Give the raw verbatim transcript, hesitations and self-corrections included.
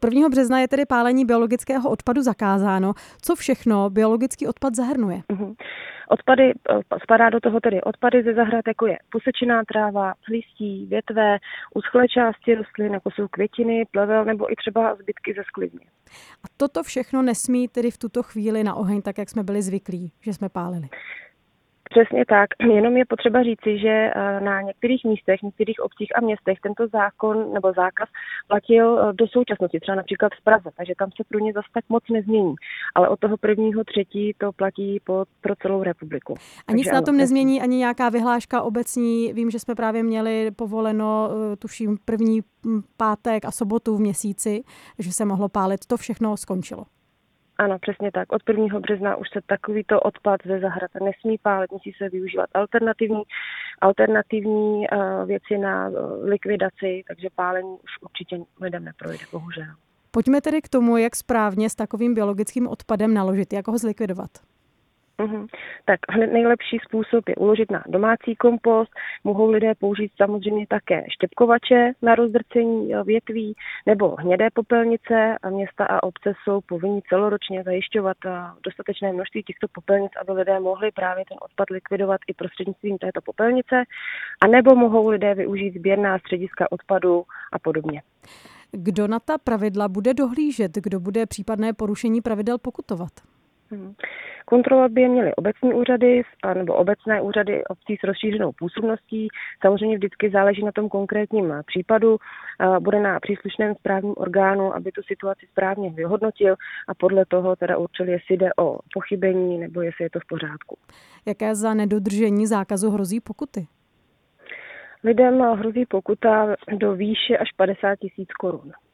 prvního března je tedy pálení biologického odpadu zakázáno. Co všechno biologický odpad zahrnuje? Mm-hmm. Odpady, spadá do toho tedy odpady ze zahrad, jako je posečená tráva, listí, větve, uschlé části rostlin, jako jsou květiny, plevel nebo i třeba zbytky ze sklizně. A toto všechno nesmí tedy v tuto chvíli na oheň, tak jak jsme byli zvyklí, že jsme pálili? Přesně tak, jenom je potřeba říci, že na některých místech, některých obcích a městech tento zákon nebo zákaz platil do současnosti, třeba například v Praze, takže tam se pro ně zase tak moc nezmění. Ale od toho prvního třetí to platí po, pro celou republiku. A nic na tom nezmění ani nějaká vyhláška obecní. Vím, že jsme právě měli povoleno, tuším, první pátek a sobotu v měsíci, že se mohlo pálit. To všechno skončilo. Ano, přesně tak. Od prvního března už se takovýto odpad ze zahrad nesmí pálit, musí se využívat alternativní, alternativní uh, věci na uh, likvidaci, takže pálení už určitě lidem neprojde, bohužel. Pojďme tedy k tomu, jak správně s takovým biologickým odpadem naložit, jak ho zlikvidovat. Uhum. Tak hned nejlepší způsob je uložit na domácí kompost. Mohou lidé použít samozřejmě také štěpkovače na rozdrcení větví nebo hnědé popelnice a města a obce jsou povinni celoročně zajišťovat dostatečné množství těchto popelnic, aby lidé mohli právě ten odpad likvidovat i prostřednictvím této popelnice, a nebo mohou lidé využít sběrná střediska odpadu a podobně. Kdo na ta pravidla bude dohlížet? Kdo bude případné porušení pravidel pokutovat? Hmm. Kontrolovat by je měly obecní úřady nebo obecné úřady obcí s rozšířenou působností. Samozřejmě vždycky záleží na tom konkrétním případu. Bude na příslušném správním orgánu, aby tu situaci správně vyhodnotil a podle toho teda určil, jestli jde o pochybení nebo jestli je to v pořádku. Jaké za nedodržení zákazu hrozí pokuty? Lidem hrozí pokuta do výše až padesát tisíc korun.